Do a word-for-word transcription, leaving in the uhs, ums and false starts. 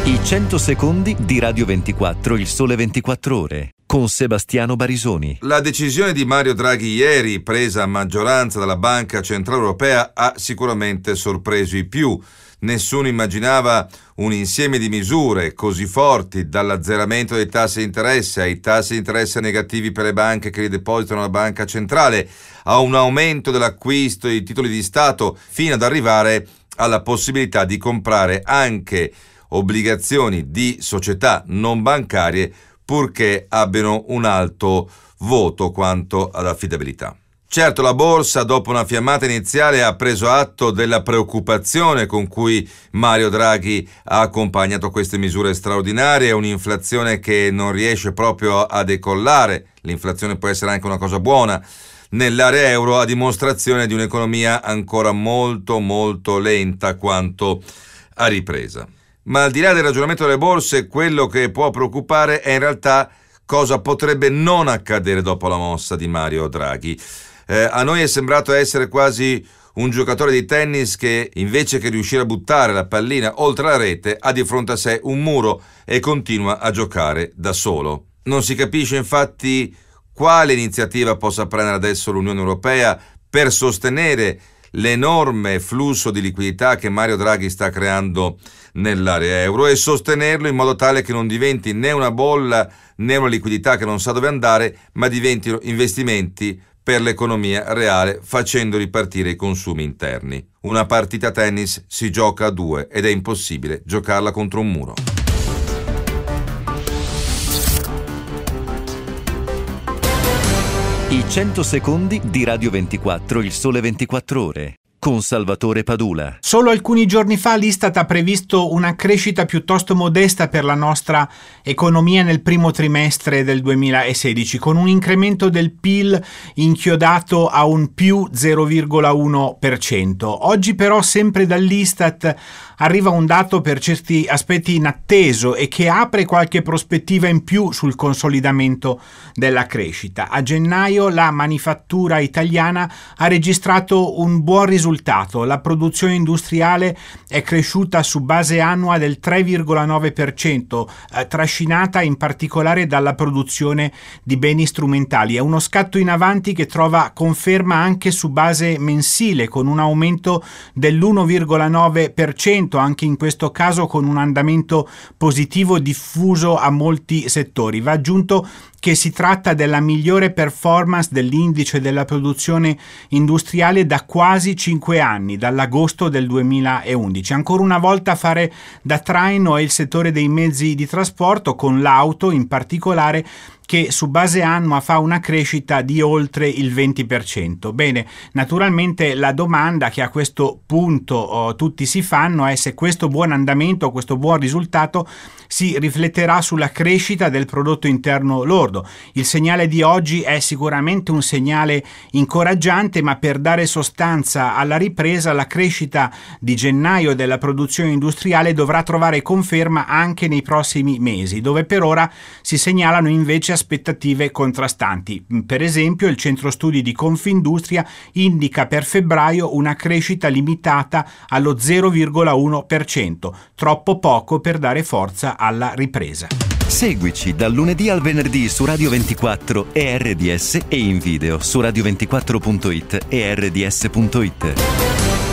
I cento secondi di Radio ventiquattro, il Sole ventiquattro Ore, con Sebastiano Barisoni. La decisione di Mario Draghi ieri, presa a maggioranza dalla Banca Centrale Europea, ha sicuramente sorpreso i più. Nessuno immaginava un insieme di misure così forti, dall'azzeramento dei tassi di interesse ai tassi di interesse negativi per le banche che li depositano alla Banca Centrale, a un aumento dell'acquisto di titoli di Stato, fino ad arrivare alla possibilità di comprare anche obbligazioni di società non bancarie, purché abbiano un alto voto quanto ad affidabilità. Certo, la borsa, dopo una fiammata iniziale, ha preso atto della preoccupazione con cui Mario Draghi ha accompagnato queste misure straordinarie, un'inflazione che non riesce proprio a decollare. L'inflazione può essere anche una cosa buona nell'area euro, a dimostrazione di un'economia ancora molto molto lenta quanto a ripresa. Ma al di là del ragionamento delle borse, quello che può preoccupare è in realtà cosa potrebbe non accadere dopo la mossa di Mario Draghi. Eh, a noi è sembrato essere quasi un giocatore di tennis che, invece che riuscire a buttare la pallina oltre la rete, ha di fronte a sé un muro e continua a giocare da solo. Non si capisce infatti quale iniziativa possa prendere adesso l'Unione Europea per sostenere l'enorme flusso di liquidità che Mario Draghi sta creando nell'area euro e sostenerlo in modo tale che non diventi né una bolla né una liquidità che non sa dove andare, ma diventino investimenti per l'economia reale, facendo ripartire i consumi interni. Una partita a tennis si gioca a due ed è impossibile giocarla contro un muro. I cento secondi di Radio ventiquattro, il Sole ventiquattro Ore, con Salvatore Padula. Solo alcuni giorni fa l'Istat ha previsto una crescita piuttosto modesta per la nostra economia nel primo trimestre del duemilasedici, con un incremento del P I L inchiodato a un più zero virgola uno per cento. Oggi però, sempre dall'Istat, arriva un dato per certi aspetti inatteso e che apre qualche prospettiva in più sul consolidamento della crescita. A gennaio la manifattura italiana ha registrato un buon risultato. La produzione industriale è cresciuta su base annua del tre virgola nove per cento, eh, trascinata in particolare dalla produzione di beni strumentali. È uno scatto in avanti che trova conferma anche su base mensile, con un aumento dell'uno virgola nove per cento, anche in questo caso con un andamento positivo diffuso a molti settori. Va aggiunto che si tratta della migliore performance dell'indice della produzione industriale da quasi cinque anni, dall'agosto del duemilaundici. Ancora una volta a fare da traino è il settore dei mezzi di trasporto, con l'auto in particolare, che su base annua fa una crescita di oltre il venti per cento. Bene, naturalmente la domanda che a questo punto oh, tutti si fanno è se questo buon andamento, questo buon risultato si rifletterà sulla crescita del prodotto interno lordo. Il segnale di oggi è sicuramente un segnale incoraggiante, ma per dare sostanza alla ripresa, la crescita di gennaio della produzione industriale dovrà trovare conferma anche nei prossimi mesi, dove per ora si segnalano invece aspettative contrastanti. Per esempio, il centro studi di Confindustria indica per febbraio una crescita limitata allo zero virgola uno per cento, troppo poco per dare forza alla ripresa. Seguici dal lunedì al venerdì su Radio ventiquattro e R D S e in video su radio ventiquattro punto it e R D S punto it.